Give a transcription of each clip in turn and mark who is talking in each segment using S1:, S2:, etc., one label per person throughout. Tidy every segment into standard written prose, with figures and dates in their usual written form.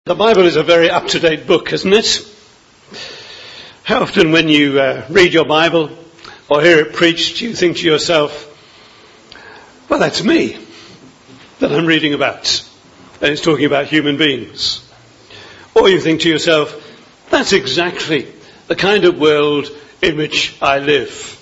S1: The Bible is a very up-to-date book, isn't it? How often when you read your Bible or hear it preached, you think to yourself, well, that's me that I'm reading about. And it's talking about human beings. Or you think to yourself, that's exactly the kind of world in which I live.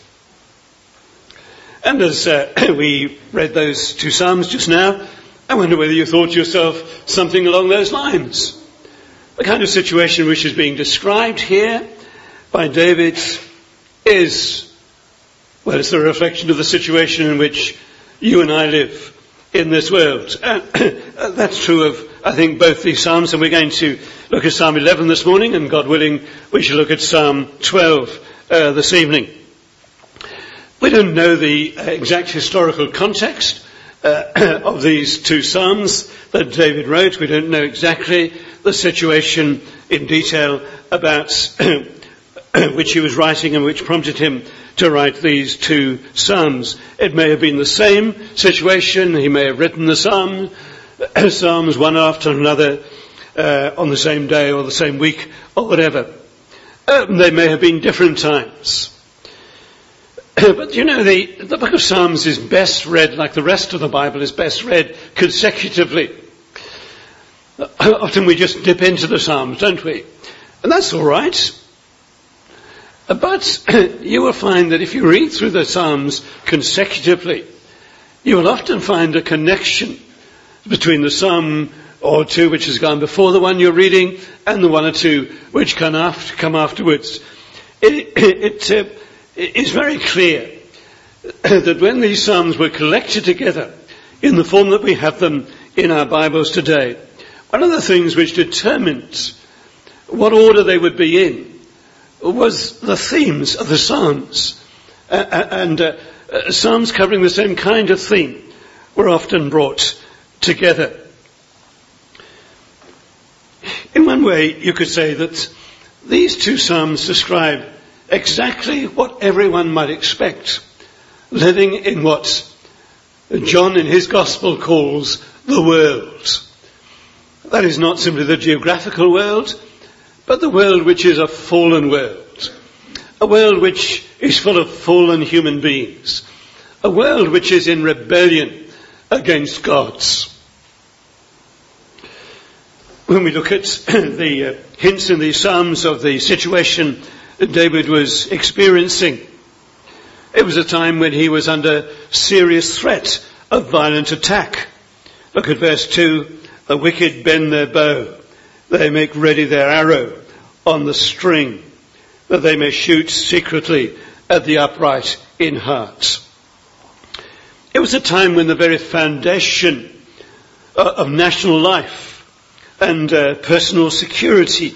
S1: And as we read those two Psalms just now, I wonder whether you thought to yourself something along those lines. The kind of situation which is being described here by David is, well, it's the reflection of the situation in which you and I live in this world. That's true of, I think, both these Psalms, and we're going to look at Psalm 11 this morning, and God willing, we shall look at Psalm 12 this evening. We don't know the exact historical context of these two Psalms that David wrote. We don't know exactly the situation in detail about which he was writing and which prompted him to write these two Psalms. It may have been the same situation. He may have written the Psalms one after another on the same day or the same week or whatever. They may have been different times. But you know, the book of Psalms is best read, like the rest of the Bible, is best read consecutively. Often we just dip into the Psalms, don't we? And that's all right. But you will find that if you read through the Psalms consecutively, you will often find a connection between the Psalm or two which has gone before the one you're reading and the one or two which come afterwards. It is very clear that when these Psalms were collected together in the form that we have them in our Bibles today, one of the things which determined what order they would be in was the themes of the Psalms. Psalms covering the same kind of theme were often brought together. In one way, you could say that these two Psalms describe exactly what everyone might expect, living in what John in his Gospel calls the world. That is not simply the geographical world, but the world which is a fallen world. A world which is full of fallen human beings. A world which is in rebellion against God's. When we look at the hints in these Psalms of the situation that David was experiencing, it was a time when he was under serious threat of violent attack. Look at verse 2. The wicked bend their bow. They make ready their arrow on the string, that they may shoot secretly at the upright in heart. It was a time when the very foundation of national life and personal security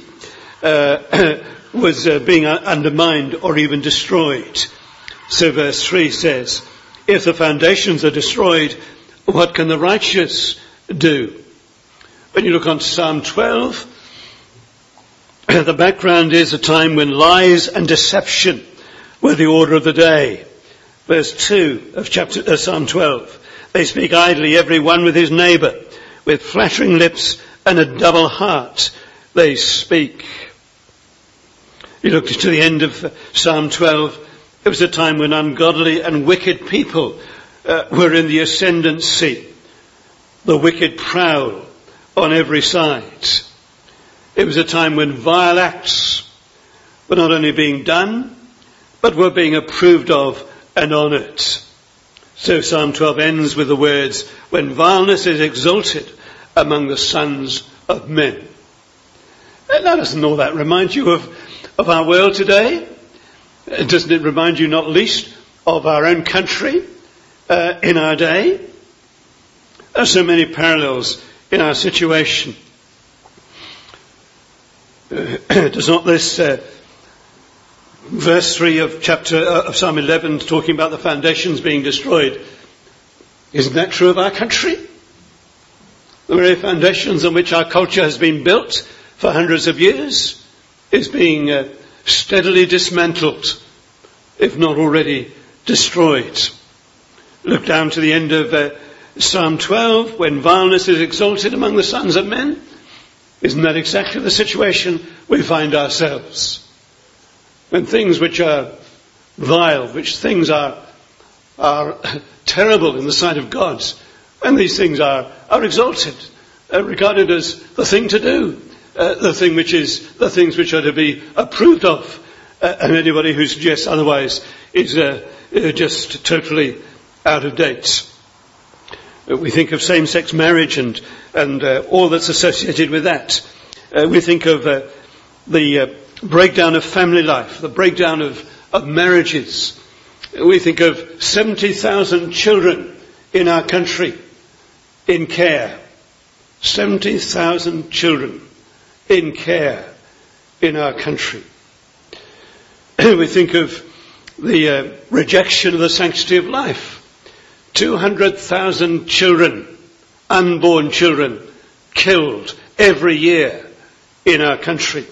S1: was being undermined or even destroyed. So verse 3 says, if the foundations are destroyed, what can the righteous do? When you look on Psalm 12, the background is a time when lies and deception were the order of the day. Verse 2 of Psalm 12. They speak idly, every one with his neighbour, with flattering lips and a double heart they speak. You look to the end of Psalm 12, it was a time when ungodly and wicked people were in the ascendancy. The wicked prowl on every side. It was a time when vile acts were not only being done, but were being approved of and honoured. So Psalm 12 ends with the words, when vileness is exalted among the sons of men. And doesn't all that remind you of our world today? Doesn't it remind you not least of our own country in our day? There are so many parallels in our situation. Does not this verse 3 of Psalm 11 talking about the foundations being destroyed, isn't that true of our country? The very foundations on which our culture has been built for hundreds of years is being steadily dismantled, if not already destroyed. Look down to the end of Psalm 12, when vileness is exalted among the sons of men. Isn't that exactly the situation we find ourselves? When things which are vile, which things are terrible in the sight of God, and these things are exalted, regarded as the thing to do, the things which are to be approved of, and anybody who suggests otherwise is just totally out of date. We think of same-sex marriage and all that's associated with that. We think of the breakdown of family life, the breakdown of marriages. We think of 70,000 children in our country in care. 70,000 children in care in our country. We think of the rejection of the sanctity of life. 200,000 children, unborn children, killed every year in our country.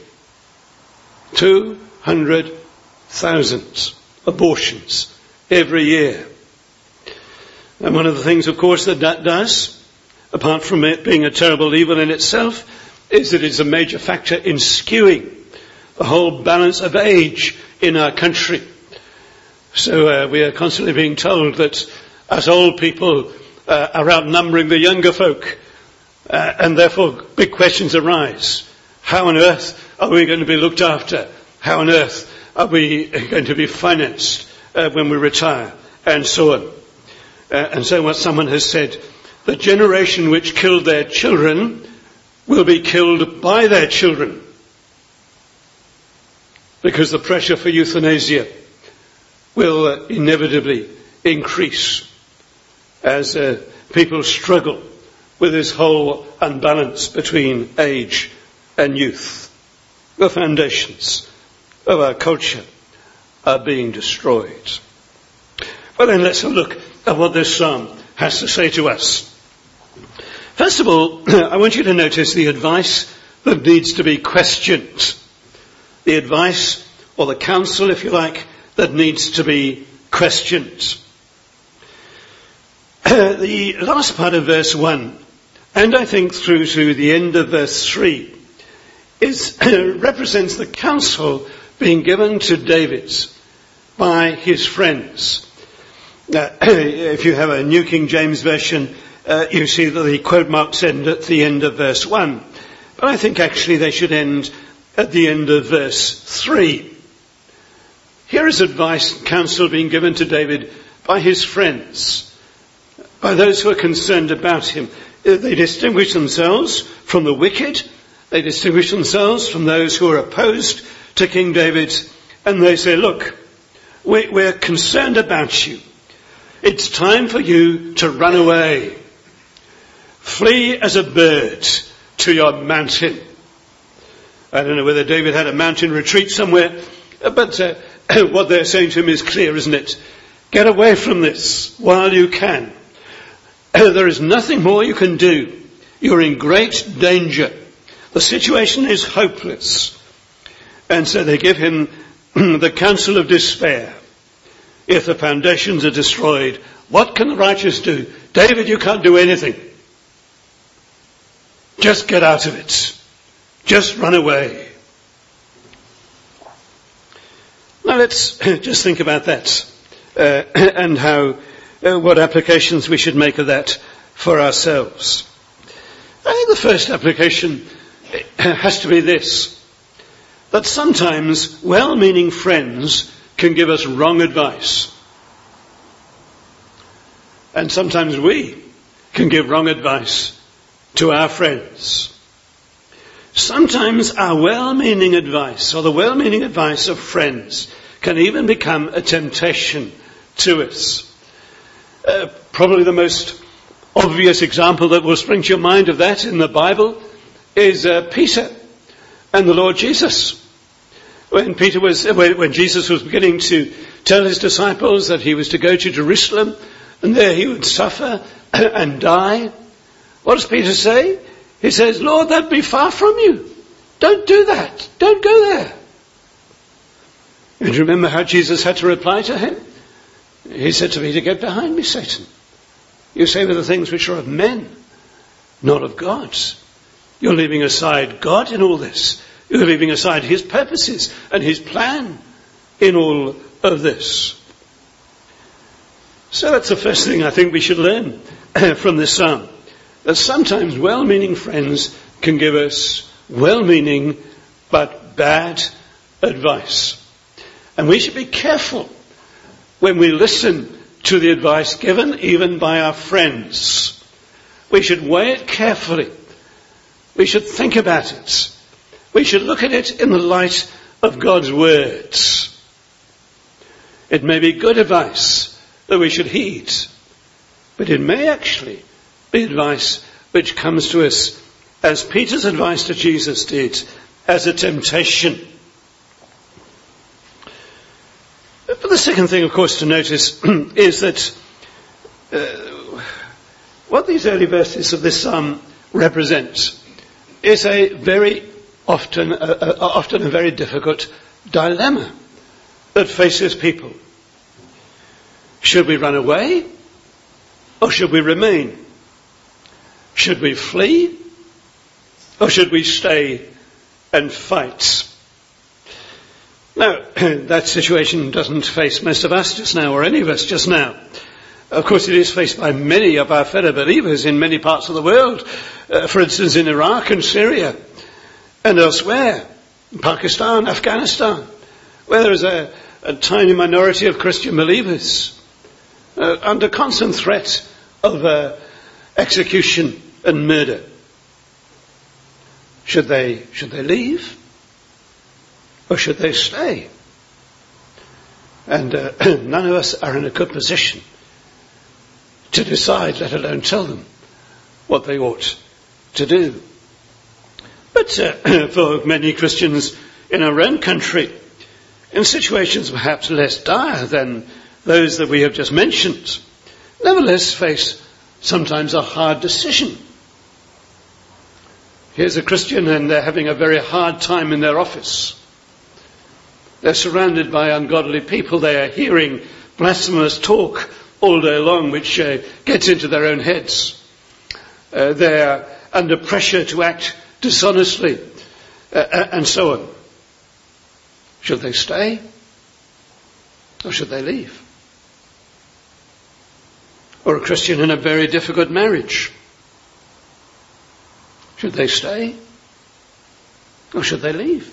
S1: 200,000 abortions every year. And one of the things, of course, that does, apart from it being a terrible evil in itself, is that it's a major factor in skewing the whole balance of age in our country. So we are constantly being told that us old people are outnumbering the younger folk, and therefore big questions arise. How on earth are we going to be looked after? How on earth are we going to be financed when we retire? And so on. And so what someone has said, the generation which killed their children will be killed by their children, because the pressure for euthanasia will inevitably increase as people struggle with this whole unbalance between age and youth. The foundations of our culture are being destroyed. Well then, let's have a look at what this psalm has to say to us. First of all, I want you to notice the advice that needs to be questioned. The advice, or the counsel, if you like, that needs to be questioned. The last part of verse 1, and I think through to the end of verse 3, represents the counsel being given to David by his friends. If you have a New King James Version, you see that the quote marks end at the end of verse 1. But I think actually they should end at the end of verse 3. Here is advice, counsel being given to David by his friends, by those who are concerned about him. They distinguish themselves from the wicked. They distinguish themselves from those who are opposed to King David. And they say, look, we're concerned about you. It's time for you to run away. Flee as a bird to your mountain. I don't know whether David had a mountain retreat somewhere, but what they're saying to him is clear, isn't it? Get away from this while you can. There is nothing more you can do. You're in great danger. The situation is hopeless. And so they give him the counsel of despair. If the foundations are destroyed, what can the righteous do? David, you can't do anything. Just get out of it. Just run away. Now let's just think about that and how what applications we should make of that for ourselves. I think the first application has to be this, that sometimes well-meaning friends can give us wrong advice. And sometimes we can give wrong advice to our friends. Sometimes our well-meaning advice, or the well-meaning advice of friends, can even become a temptation to us. Probably the most obvious example that will spring to your mind of that in the Bible is Peter and the Lord Jesus. When Jesus was beginning to tell his disciples that he was to go to Jerusalem and there he would suffer and die, what does Peter say? He says, Lord, that be far from you. Don't do that. Don't go there. And remember how Jesus had to reply to him? He said to Peter, get behind me, Satan. You say the things which are of men, not of God. You're leaving aside God in all this. You're leaving aside his purposes and his plan in all of this. So that's the first thing I think we should learn from this psalm. That sometimes well-meaning friends can give us well-meaning but bad advice. And we should be careful when we listen to the advice given even by our friends. We should weigh it carefully. We should think about it. We should look at it in the light of God's words. It may be good advice that we should heed, but it may actually be advice which comes to us, as Peter's advice to Jesus did, as a temptation. But the second thing, of course, to notice is that what these early verses of this psalm represent is a very often a very difficult dilemma that faces people. Should we run away or should we remain? Should we flee or should we stay and fight? Now, that situation doesn't face most of us just now, or any of us just now. Of course, it is faced by many of our fellow believers in many parts of the world. For instance, in Iraq and Syria and elsewhere, in Pakistan, Afghanistan, where there is a tiny minority of Christian believers under constant threat of execution and murder. Should they leave? Or should they stay? And none of us are in a good position to decide, let alone tell them what they ought to do. But for many Christians in our own country, in situations perhaps less dire than those that we have just mentioned, nevertheless face sometimes a hard decision. Here's a Christian and they're having a very hard time in their office. They're surrounded by ungodly people. They are hearing blasphemous talk all day long, which gets into their own heads. They're under pressure to act dishonestly, and so on. Should they stay or should they leave? Or a Christian in a very difficult marriage. Should they stay or should they leave?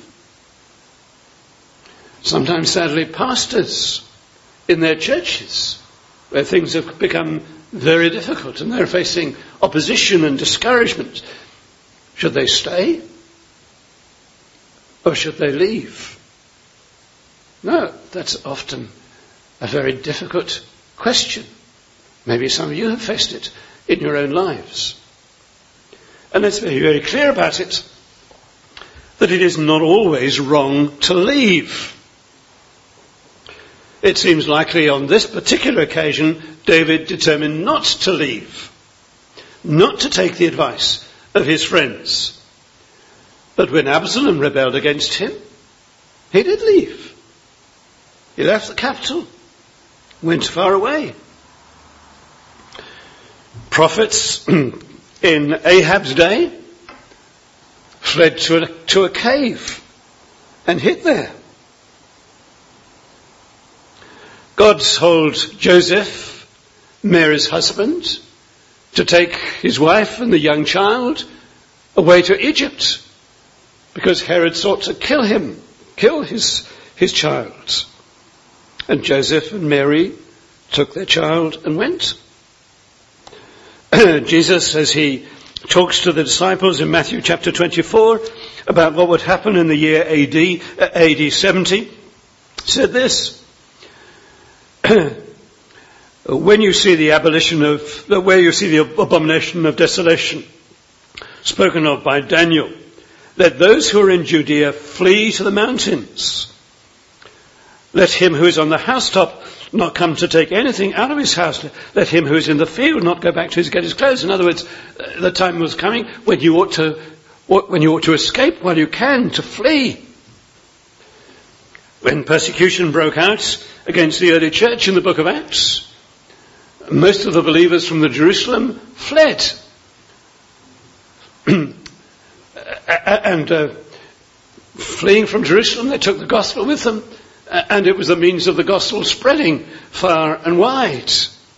S1: Sometimes, sadly, pastors in their churches, where things have become very difficult and they're facing opposition and discouragement. Should they stay or should they leave? No, that's often a very difficult question. Maybe some of you have faced it in your own lives. And let's be very clear about it, that it is not always wrong to leave. It seems likely on this particular occasion, David determined not to leave, not to take the advice of his friends. But when Absalom rebelled against him, he did leave. He left the capital, went far away. Prophets in Ahab's day fled to a cave and hid there. God told Joseph, Mary's husband, to take his wife and the young child away to Egypt because Herod sought to kill his child. And Joseph and Mary took their child and went. Jesus, as he talks to the disciples in Matthew chapter 24 about what would happen in the year AD 70, said this: when you see the abomination of desolation spoken of by Daniel, let those who are in Judea flee to the mountains. Let him who is on the housetop not come to take anything out of his house. Let him who is in the field not go back to get his clothes. In other words, the time was coming when you ought to escape while you can, to flee. When persecution broke out against the early church in the book of Acts, most of the believers from the Jerusalem fled. And fleeing from Jerusalem, they took the gospel with them, and it was the means of the gospel spreading far and wide.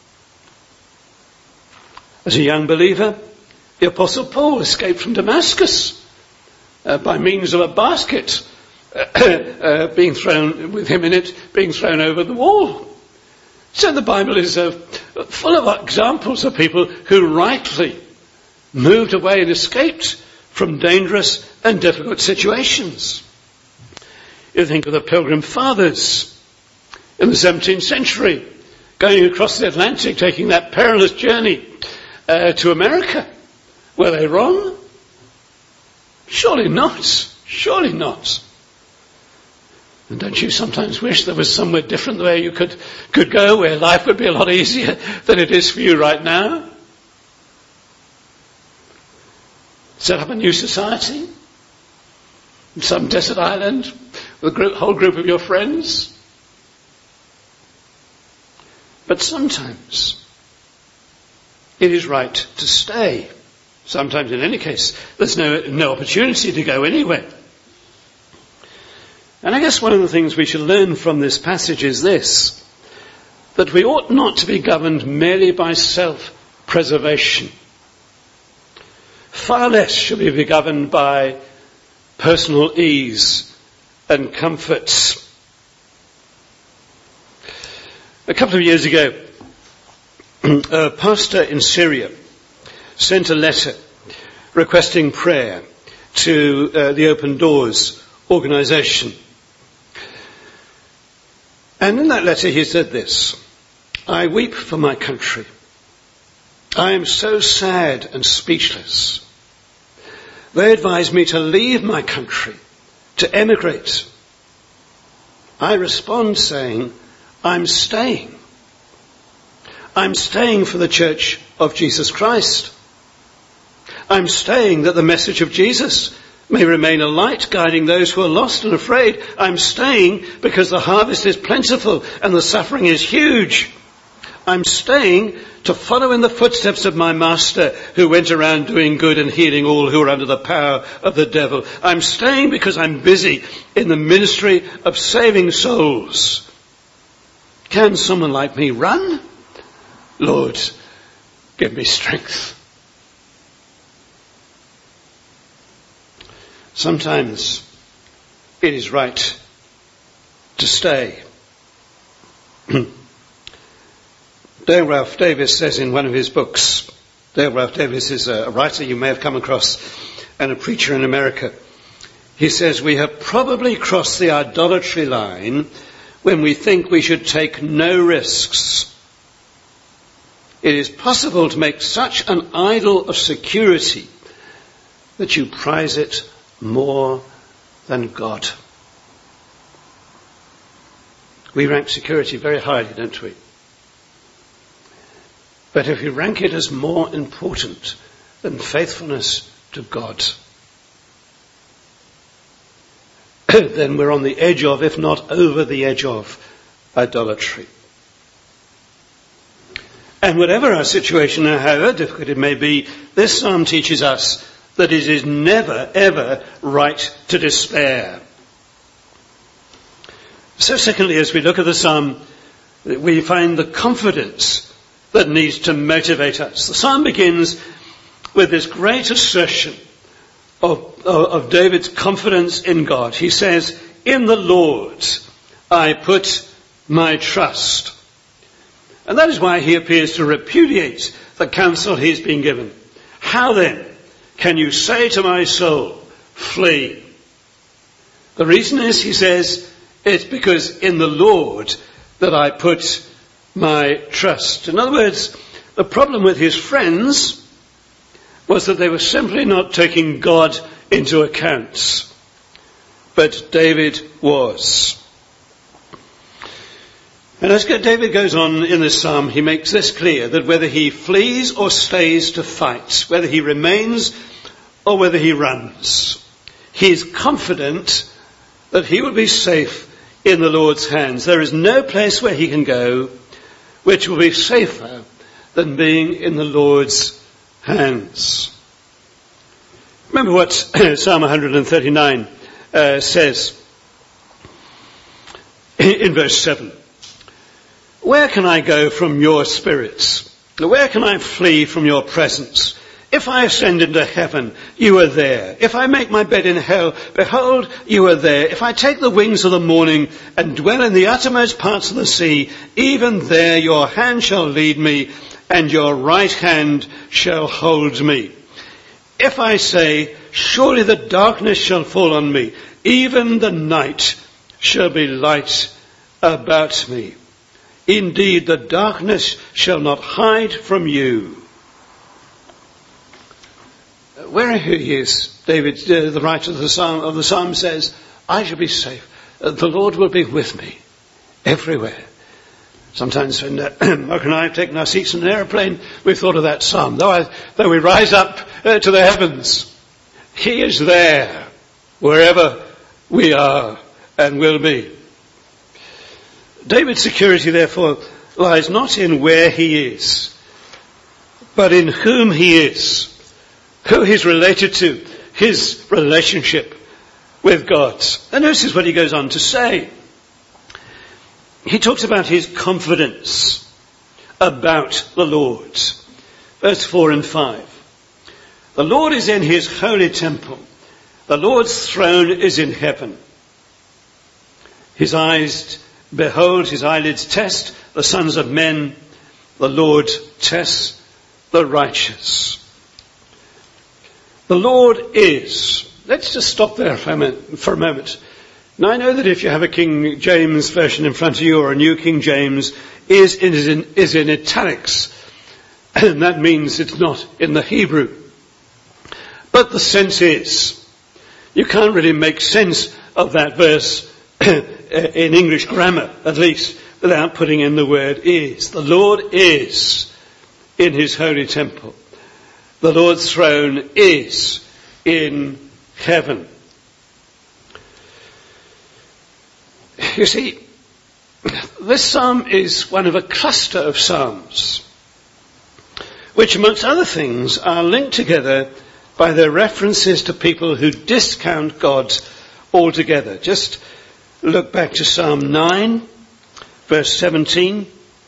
S1: As a young believer, the Apostle Paul escaped from Damascus by means of a basket being thrown with him in it, being thrown over the wall. So the Bible is full of examples of people who rightly moved away and escaped from dangerous and difficult situations. You think of the Pilgrim Fathers in the 17th century, going across the Atlantic, taking that perilous journey to America. Were they wrong? Surely not. Surely not. And don't you sometimes wish there was somewhere different where you could go, where life would be a lot easier than it is for you right now? Set up a new society in some desert island with a whole group of your friends. But sometimes it is right to stay. Sometimes, in any case, there's no opportunity to go anywhere. And I guess one of the things we should learn from this passage is this, that we ought not to be governed merely by self-preservation. Far less should we be governed by personal ease and comforts. A couple of years ago, a pastor in Syria sent a letter requesting prayer to the Open Doors organisation. And in that letter he said this: I weep for my country. I am so sad and speechless. They advise me to leave my country, to emigrate. I respond saying, I'm staying. I'm staying for the Church of Jesus Christ. I'm staying that the message of Jesus may remain a light guiding those who are lost and afraid. I'm staying because the harvest is plentiful and the suffering is huge. I'm staying to follow in the footsteps of my master who went around doing good and healing all who are under the power of the devil. I'm staying because I'm busy in the ministry of saving souls. Can someone like me run? Lord, give me strength. Sometimes it is right to stay. Dale Ralph Davis says in one of his books, Dale Ralph Davis is a writer you may have come across and a preacher in America. He says, we have probably crossed the idolatry line when we think we should take no risks. It is possible to make such an idol of security that you prize it more than God. We rank security very highly, don't we? But if we rank it as more important than faithfulness to God, then we're on the edge of, if not over the edge of, idolatry. And whatever our situation, or however difficult it may be, this psalm teaches us that it is never, ever right to despair. So secondly, as we look at the psalm, we find the confidence that needs to motivate us. The psalm begins with this great assertion of David's confidence in God. He says, in the Lord I put my trust. And that is why he appears to repudiate the counsel he's been given. How then can you say to my soul, flee? The reason is, he says, it's because in the Lord that I put my trust. In other words, the problem with his friends was that they were simply not taking God into account. But David was. And as David goes on in this psalm, he makes this clear, that whether he flees or stays to fight, whether he remains or whether he runs, he is confident that he will be safe in the Lord's hands. There is no place where he can go which will be safer than being in the Lord's hands. Remember what Psalm 139 says in verse 7. Where can I go from your spirits? Where can I flee from your presence? If I ascend into heaven, you are there. If I make my bed in hell, behold, you are there. If I take the wings of the morning and dwell in the uttermost parts of the sea, even there your hand shall lead me, and your right hand shall hold me. If I say, surely the darkness shall fall on me, even the night shall be light about me. Indeed, the darkness shall not hide from you. Where he is, David, the writer of the psalm says, I shall be safe. The Lord will be with me everywhere. Sometimes when Mark and I have taken our seats in an aeroplane, we've thought of that psalm. Though we rise up to the heavens, he is there wherever we are and will be. David's security, therefore, lies not in where he is, but in whom he is, who he's related to, his relationship with God. And notice what he goes on to say. He talks about his confidence about the Lord. Verse 4 and 5. The Lord is in his holy temple. The Lord's throne is in heaven. His eyes behold, his eyelids test the sons of men. The Lord tests the righteous. The Lord is. Let's just stop there for a moment. Now I know that if you have a King James version in front of you or a New King James, is in italics. And that means it's not in the Hebrew. But the sense is. You can't really make sense of that verse in English grammar, at least, without putting in the word is. The Lord is in his holy temple. The Lord's throne is in heaven. You see, this psalm is one of a cluster of psalms, which amongst other things are linked together by their references to people who discount God altogether. Just look back to Psalm 9, verse 17.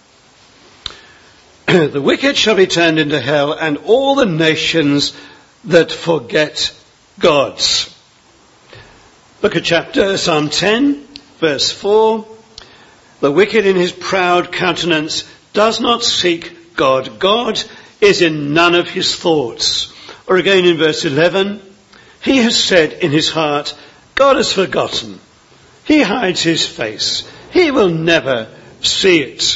S1: The wicked shall be turned into hell, and all the nations that forget God. Look at Psalm 10, verse 4. The wicked in his proud countenance does not seek God. God is in none of his thoughts. Or again in verse 11, he has said in his heart, God has forgotten. He hides his face. He will never see it.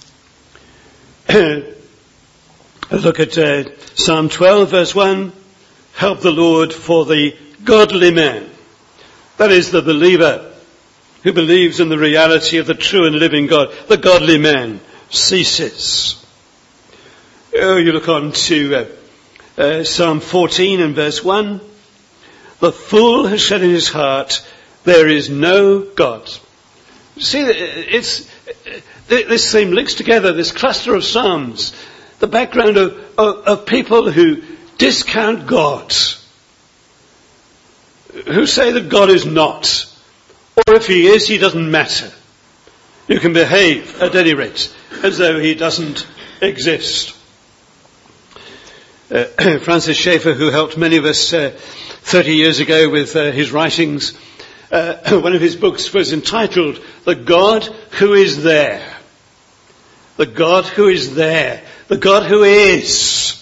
S1: Look at Psalm 12, verse 1. Help the Lord for the godly man. That is the believer who believes in the reality of the true and living God. The godly man ceases. Oh, you look on to Psalm 14 and verse 1. The fool has said in his heart, there is no God. See, this theme links together this cluster of psalms, the background of people who discount God, who say that God is not, or if he is, he doesn't matter. You can behave, at any rate, as though he doesn't exist. Francis Schaeffer, who helped many of us 30 years ago with his writings, one of his books was entitled The God Who Is There. The God Who Is There. The God Who Is.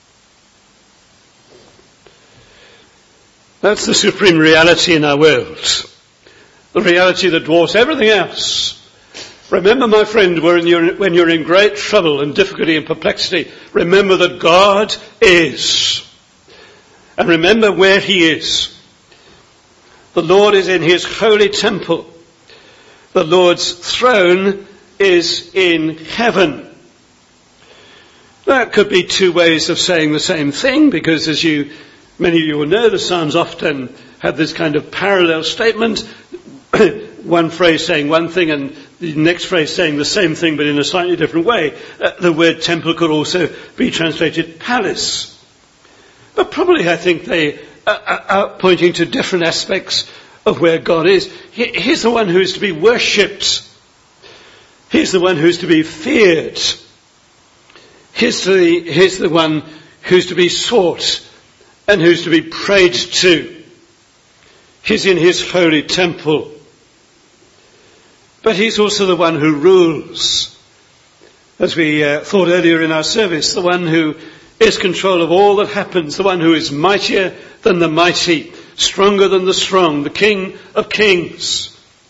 S1: That's the supreme reality in our world. The reality that dwarfs everything else. Remember, my friend, when you're in great trouble and difficulty and perplexity, remember that God is. And remember where he is. The Lord is in his holy temple. The Lord's throne is in heaven. That could be two ways of saying the same thing, because as many of you will know, the Psalms often have this kind of parallel statement. One phrase saying one thing and the next phrase saying the same thing but in a slightly different way. The word temple could also be translated palace. But probably I think they pointing to different aspects of where God is. He's the one who is to be worshipped. He's the one who's to be feared. He's the one who's to be sought and who's to be prayed to. He's in his holy temple. But he's also the one who rules. As we thought earlier in our service, the one who is control of all that happens, the one who is mightier than the mighty, stronger than the strong, the King of kings.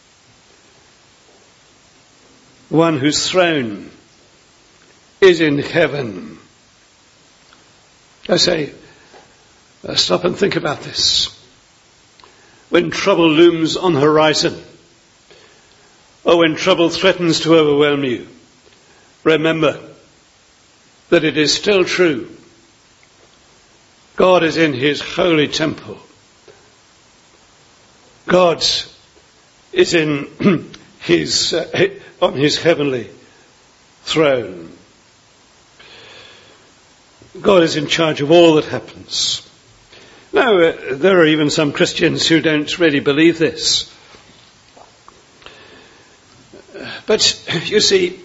S1: One whose throne is in heaven. I say, stop and think about this. When trouble looms on the horizon, or when trouble threatens to overwhelm you, remember that it is still true. God is in his holy temple. God is in on his heavenly throne. God is in charge of all that happens. Now, there are even some Christians who don't really believe this. But, you see,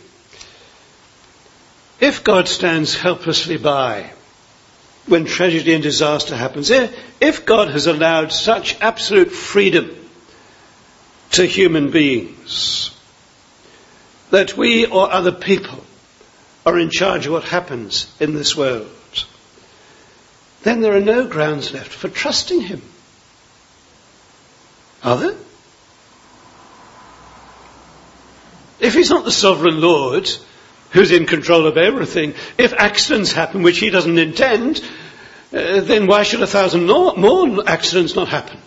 S1: if God stands helplessly by when tragedy and disaster happens, if God has allowed such absolute freedom to human beings that we or other people are in charge of what happens in this world, then there are no grounds left for trusting him. Are there? If he's not the sovereign Lord who's in control of everything, if accidents happen which he doesn't intend, then why should 1,000 more accidents not happen?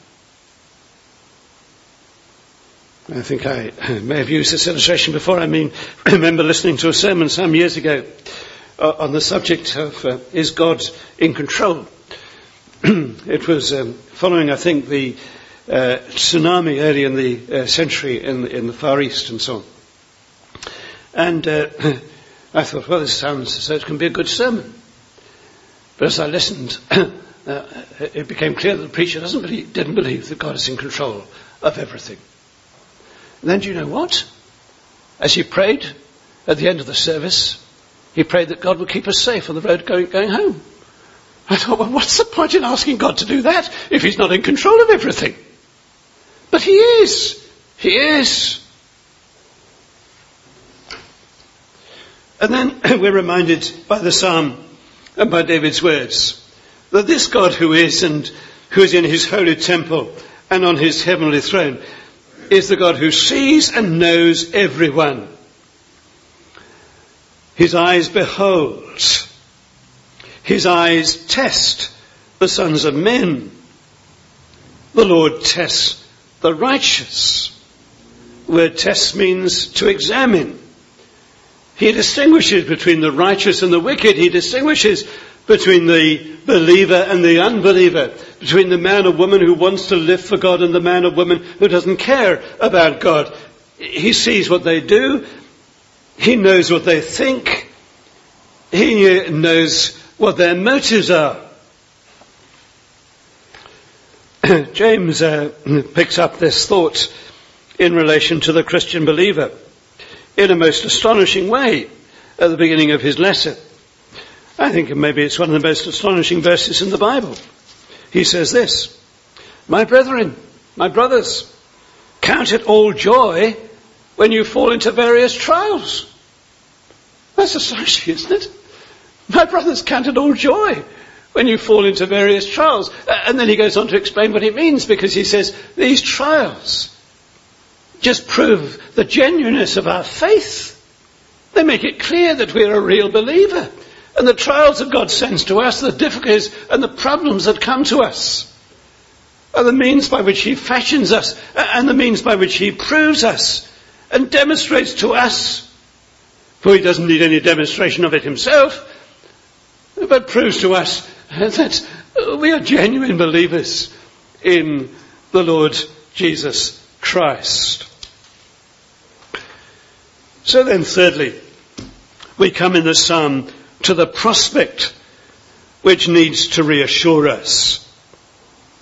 S1: I think I may have used this illustration before. I remember listening to a sermon some years ago on the subject of is God in control? It was following, I think, the tsunami early in the century in the Far East and so on. And I thought, well, this sounds as though it can be a good sermon. But as I listened, it became clear that the preacher didn't believe that God is in control of everything. And then do you know what? As he prayed at the end of the service, he prayed that God would keep us safe on the road going home. I thought, well, what's the point in asking God to do that if he's not in control of everything? But he is. He is. And then we're reminded by the psalm and by David's words that this God who is in his holy temple and on his heavenly throne is the God who sees and knows everyone. His eyes behold. His eyes test the sons of men. The Lord tests the righteous. The word test means to examine. He distinguishes between the righteous and the wicked. He distinguishes between the believer and the unbeliever, between the man or woman who wants to live for God and the man or woman who doesn't care about God. He sees what they do. He knows what they think. He knows what their motives are. James picks up this thought in relation to the Christian believer in a most astonishing way at the beginning of his letter. I think maybe it's one of the most astonishing verses in the Bible. He says this, "My brethren, my brothers, count it all joy when you fall into various trials." That's astonishing, isn't it? My brothers, count it all joy when you fall into various trials. And then he goes on to explain what it means, because he says these trials just prove the genuineness of our faith. They make it clear that we're a real believer. And the trials that God sends to us, the difficulties and the problems that come to us, are the means by which he fashions us and the means by which he proves us and demonstrates to us, for he doesn't need any demonstration of it himself, but proves to us that we are genuine believers in the Lord Jesus Christ. So then, thirdly, we come in the psalm to the prospect which needs to reassure us.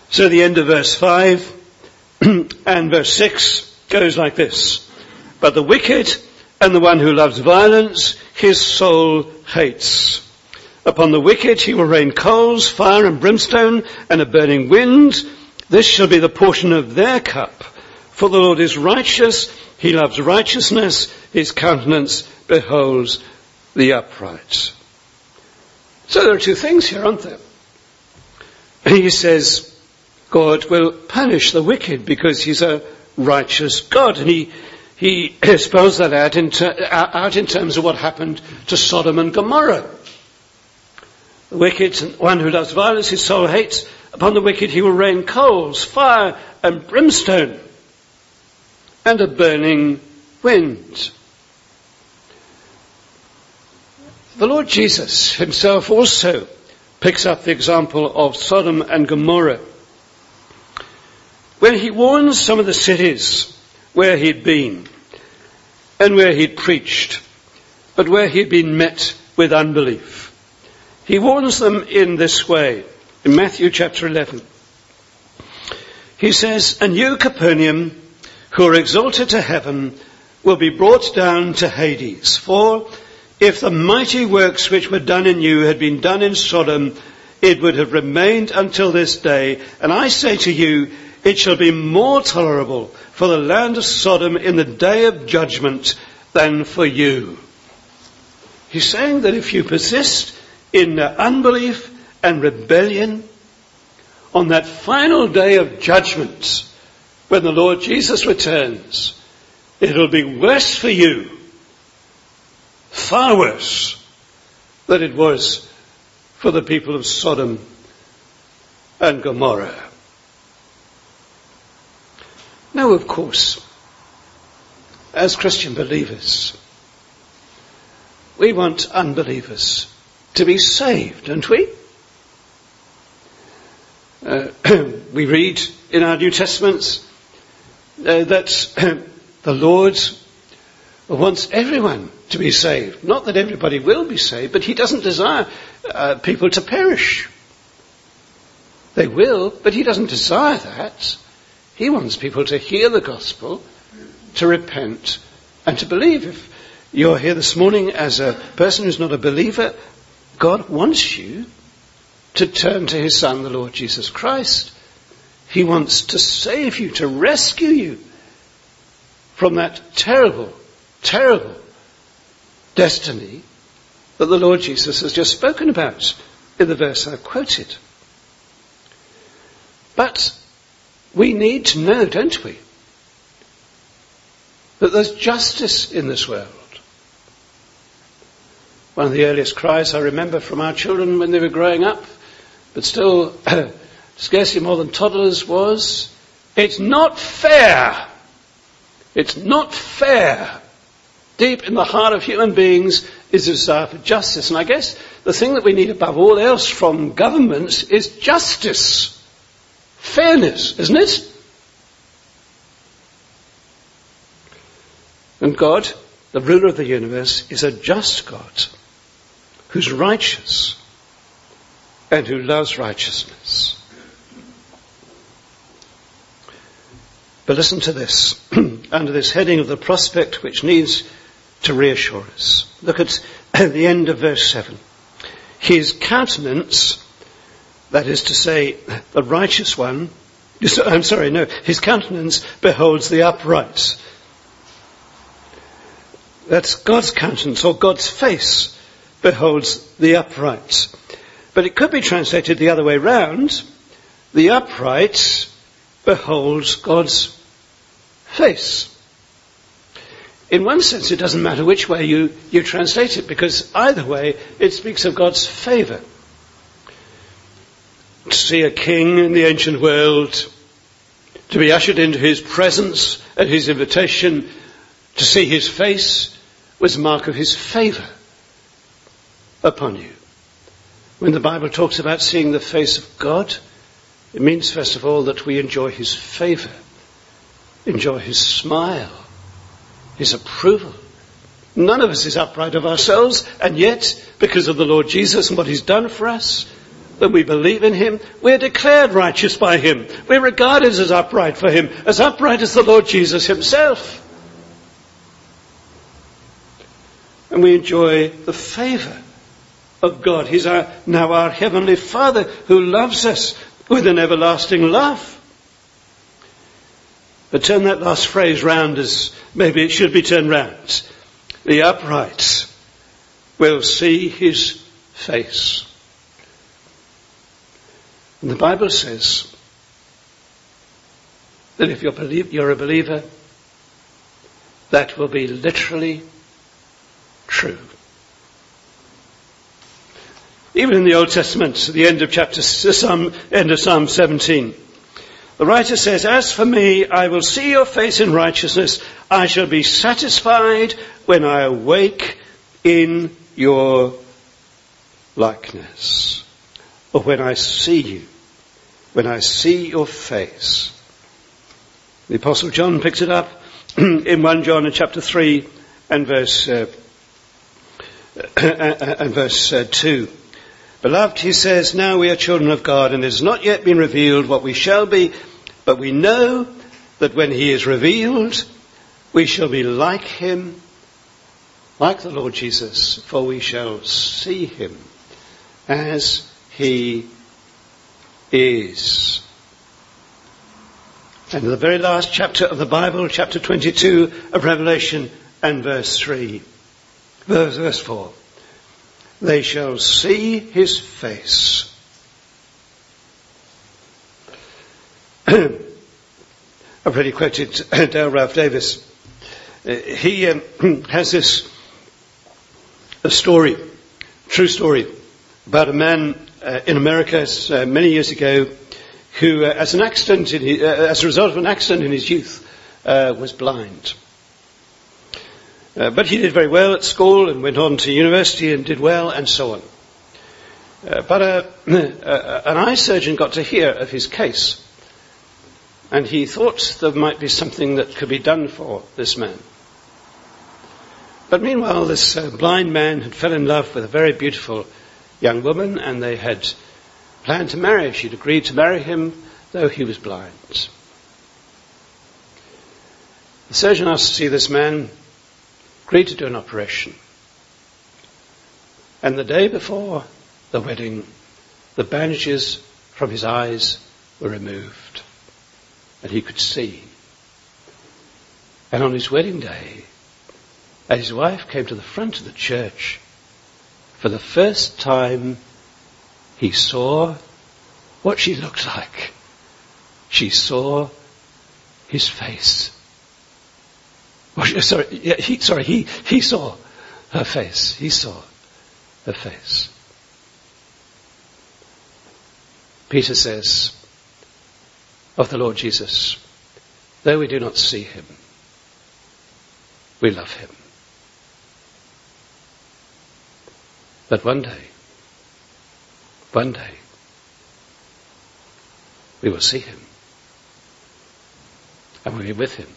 S1: So the end of verse 5 and verse 6 goes like this. But the wicked and the one who loves violence, his soul hates. Upon the wicked he will rain coals, fire and brimstone, and a burning wind. This shall be the portion of their cup. For the Lord is righteous, he loves righteousness, his countenance beholds the upright. So there are two things here, aren't there? He says God will punish the wicked because he's a righteous God. And he spells that out in terms of what happened to Sodom and Gomorrah. The wicked, one who loves violence, his soul hates. Upon the wicked he will rain coals, fire and brimstone, and a burning wind. The Lord Jesus himself also picks up the example of Sodom and Gomorrah when he warns some of the cities where he'd been and where he'd preached, but where he'd been met with unbelief. He warns them in this way, in Matthew chapter 11. He says, "And you, Capernaum, who are exalted to heaven, will be brought down to Hades. For if the mighty works which were done in you had been done in Sodom, it would have remained until this day. And I say to you, it shall be more tolerable for the land of Sodom in the day of judgment than for you." He's saying that if you persist in unbelief and rebellion, on that final day of judgment, when the Lord Jesus returns, it'll be worse for you, far worse than it was for the people of Sodom and Gomorrah. Now, of course, as Christian believers, we want unbelievers to be saved, don't we? We read in our New Testaments that the Lord wants everyone to be saved. Not that everybody will be saved, but he doesn't desire people to perish. They will, but he doesn't desire that. He wants people to hear the gospel, to repent, and to believe. If you're here this morning as a person who's not a believer, God wants you to turn to his Son, the Lord Jesus Christ. He wants to save you, to rescue you from that terrible, terrible destiny that the Lord Jesus has just spoken about in the verse I've quoted. But we need to know, don't we, that there's justice in this world. One of the earliest cries I remember from our children when they were growing up, but still scarcely more than toddlers, was, "It's not fair. It's not fair." Deep in the heart of human beings is a desire for justice. And I guess the thing that we need above all else from governments is justice. Fairness, isn't it? And God, the ruler of the universe, is a just God who's righteous and who loves righteousness. But listen to this, under this heading of the prospect which needs to reassure us. Look at the end of verse 7. His countenance, that is to say, the righteous one, his countenance beholds the upright. That's God's countenance, or God's face beholds the upright. But it could be translated the other way round. The upright beholds God's face. In one sense, it doesn't matter which way you translate it, because either way, it speaks of God's favour. To see a king in the ancient world, to be ushered into his presence at his invitation, to see his face, was a mark of his favour upon you. When the Bible talks about seeing the face of God, it means, first of all, that we enjoy his favour, enjoy his smile, his approval. None of us is upright of ourselves, and yet, because of the Lord Jesus and what he's done for us, when we believe in him, we're declared righteous by him. We're regarded as upright for him, as upright as the Lord Jesus himself. And we enjoy the favour of God. He's now our Heavenly Father who loves us with an everlasting love. But turn that last phrase round as maybe it should be turned round. The upright will see his face. And the Bible says that if you're a believer, that will be literally true. Even in the Old Testament, at the end of Psalm 17, the writer says, "As for me, I will see your face in righteousness. I shall be satisfied when I awake in your likeness." Or when I see you, when I see your face. The Apostle John picks it up in 1 John in chapter 3 and verse 2. "Beloved," he says, "now we are children of God, and it has not yet been revealed what we shall be, but we know that when he is revealed, we shall be like him, like the Lord Jesus, for we shall see him as he is." And the very last chapter of the Bible, chapter 22 of Revelation and verse 4. "They shall see his face." I've already quoted Dale Ralph Davis. He has this true story, about a man in America many years ago who, as a result of an accident in his youth, was blind. But he did very well at school and went on to university and did well and so on. But an eye surgeon got to hear of his case, and he thought there might be something that could be done for this man. But meanwhile, this blind man had fell in love with a very beautiful young woman, and they had planned to marry. She'd agreed to marry him, though he was blind. The surgeon asked to see this man, agreed to do an operation. And the day before the wedding, the bandages from his eyes were removed, and he could see. And on his wedding day, as his wife came to the front of the church, for the first time, he saw what she looked like. She saw his face. He saw her face. He saw her face. Peter says of the Lord Jesus, though we do not see him, we love him. But one day, we will see him, and we'll be with him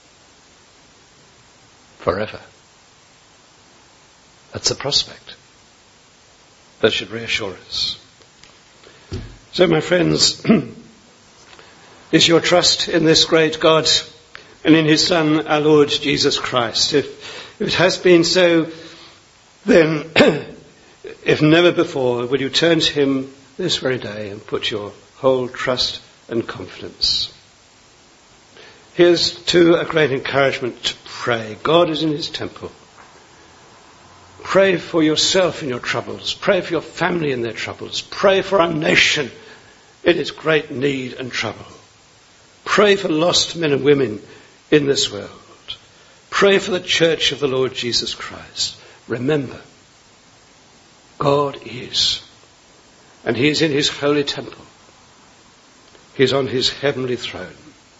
S1: forever. That's a prospect that should reassure us. So, my friends, is your trust in this great God and in his Son, our Lord Jesus Christ? If it has been so, then if never before, will you turn to him this very day and put your whole trust and confidence? Here's too a great encouragement to pray. God is in his temple. Pray for yourself in your troubles. Pray for your family in their troubles. Pray for our nation in its great need and trouble. Pray for lost men and women in this world. Pray for the church of the Lord Jesus Christ. Remember, God is, and he is in his holy temple. He is on his heavenly throne.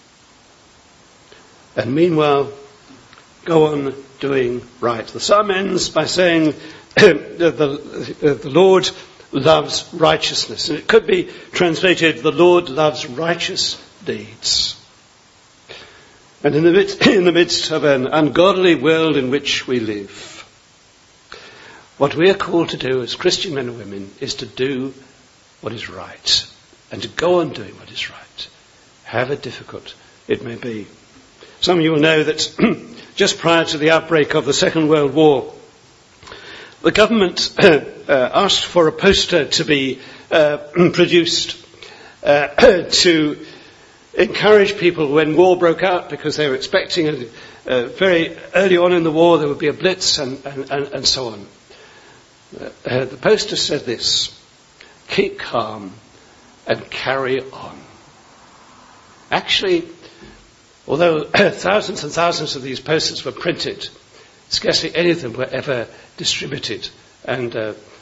S1: And meanwhile, go on doing right. The psalm ends by saying the Lord loves righteousness. And it could be translated, the Lord loves righteous deeds. And in the midst of an ungodly world in which we live, what we are called to do as Christian men and women is to do what is right and to go on doing what is right, however difficult it may be. Some of you will know that just prior to the outbreak of the Second World War, the government asked for a poster to be produced to encourage people when war broke out, because they were expecting very early on in the war there would be a blitz and so on. The poster said this: keep calm and carry on. Actually, although thousands and thousands of these posters were printed, scarcely any of them were ever distributed and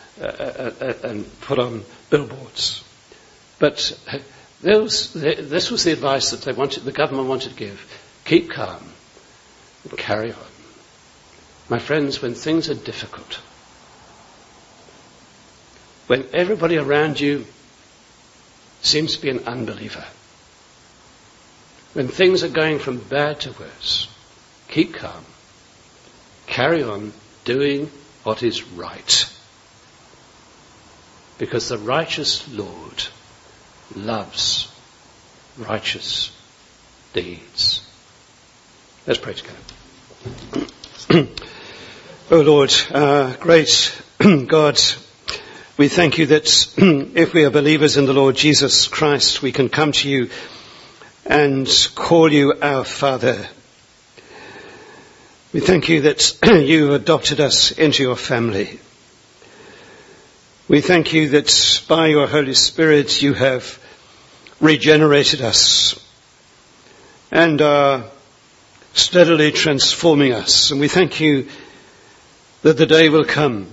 S1: put on billboards. But this was the advice that the government wanted to give: keep calm and carry on. My friends, when things are difficult, when everybody around you seems to be an unbeliever, when things are going from bad to worse, keep calm, carry on doing what is right. Because the righteous Lord loves righteous deeds. Let's pray together. Oh Lord, great God, we thank you that if we are believers in the Lord Jesus Christ, we can come to you and call you our Father. We thank you that you adopted us into your family. We thank you that by your Holy Spirit you have regenerated us and are steadily transforming us. And we thank you that the day will come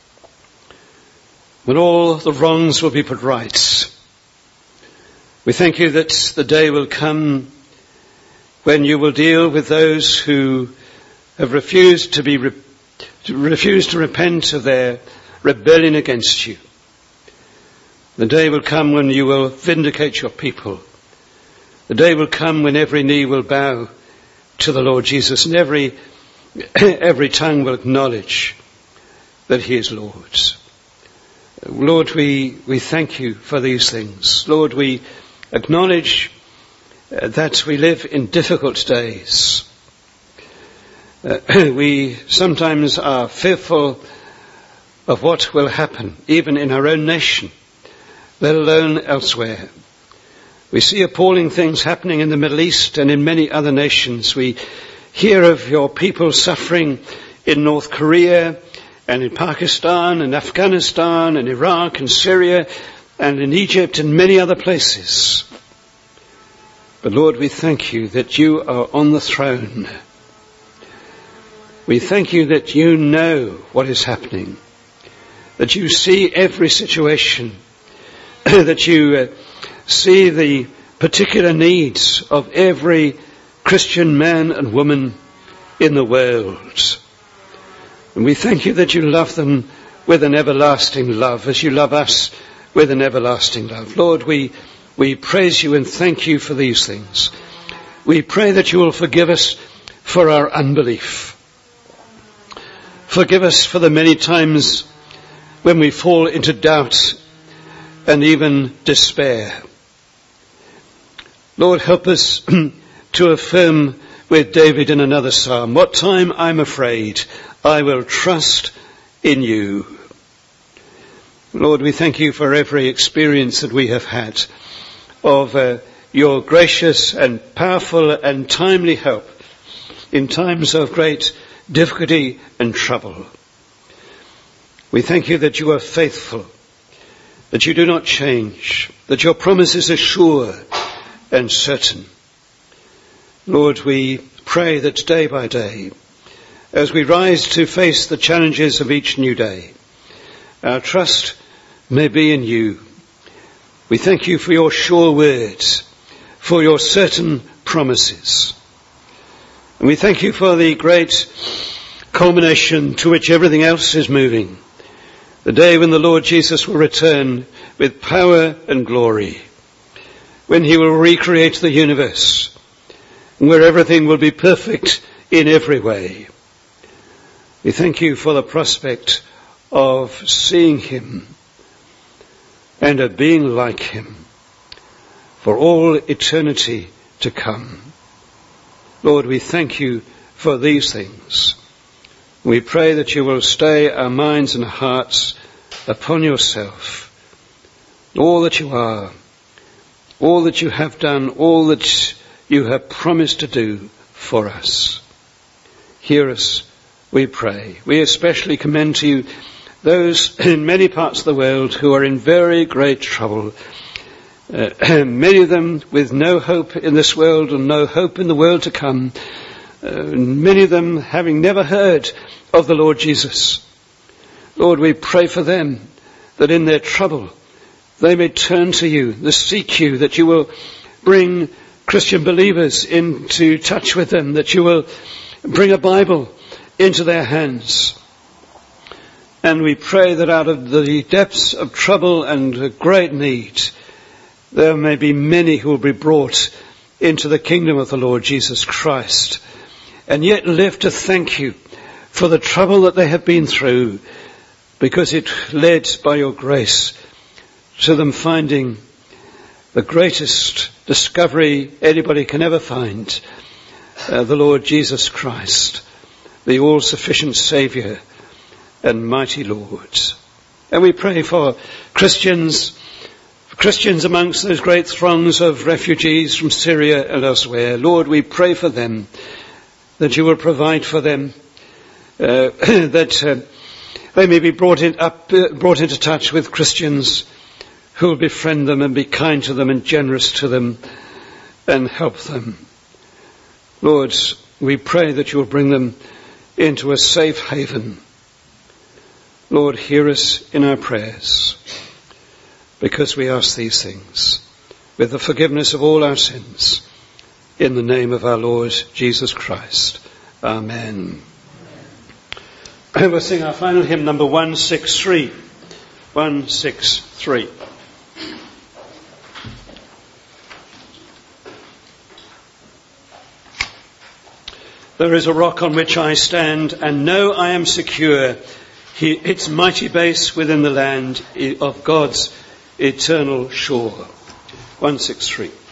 S1: when all the wrongs will be put right. We thank you that the day will come when you will deal with those who have refused to repent of their rebellion against you. The day will come when you will vindicate your people. The day will come when every knee will bow to the Lord Jesus and every tongue will acknowledge that he is Lord. Lord, we thank you for these things. Lord, we acknowledge that we live in difficult days. We sometimes are fearful of what will happen, even in our own nation, let alone elsewhere. We see appalling things happening in the Middle East and in many other nations. We hear of your people suffering in North Korea and in Pakistan and Afghanistan and Iraq and Syria and in Egypt and many other places. But Lord, we thank you that you are on the throne. We thank you that you know what is happening, that you see every situation, that you see the particular needs of every Christian man and woman in the world. And we thank you that you love them with an everlasting love, as you love us with an everlasting love. Lord, we praise you and thank you for these things. We pray that you will forgive us for our unbelief. Forgive us for the many times when we fall into doubt and even despair. Lord, help us to affirm with David in another psalm, what time I'm afraid, I will trust in you. Lord, we thank you for every experience that we have had of your gracious and powerful and timely help in times of great difficulty and trouble. We thank you that you are faithful, that you do not change, that your promises are sure and certain. Lord, we pray that day by day, as we rise to face the challenges of each new day, our trust may be in you. We thank you for your sure words, for your certain promises. And we thank you for the great culmination to which everything else is moving. The day when the Lord Jesus will return with power and glory. When he will recreate the universe. Where everything will be perfect in every way. We thank you for the prospect of seeing him and of being like him for all eternity to come. Lord, we thank you for these things. We pray that you will stay our minds and hearts upon yourself, all that you are, all that you have done, all that you have promised to do for us. Hear us, we pray. We especially commend to you those in many parts of the world who are in very great trouble, many of them with no hope in this world and no hope in the world to come, many of them having never heard of the Lord Jesus. Lord, we pray for them that in their trouble they may turn to you, they seek you, that you will bring Christian believers into touch with them, that you will bring a Bible into their hands. And we pray that out of the depths of trouble and great need, there may be many who will be brought into the kingdom of the Lord Jesus Christ, and yet live to thank you for the trouble that they have been through, because it led by your grace to them finding the greatest discovery anybody can ever find, the Lord Jesus Christ, the all-sufficient Saviour and mighty Lord. And we pray for Christians amongst those great throngs of refugees from Syria and elsewhere. Lord, we pray for them, that you will provide for them, that they may be brought into touch with Christians who will befriend them and be kind to them and generous to them and help them. Lord, we pray that you will bring them into a safe haven. Lord, hear us in our prayers, because we ask these things with the forgiveness of all our sins, in the name of our Lord Jesus Christ. Amen. We'll sing our final hymn, number 163. 163. There is a rock on which I stand, and know I am secure. Its mighty base within the land of God's eternal shore. 163.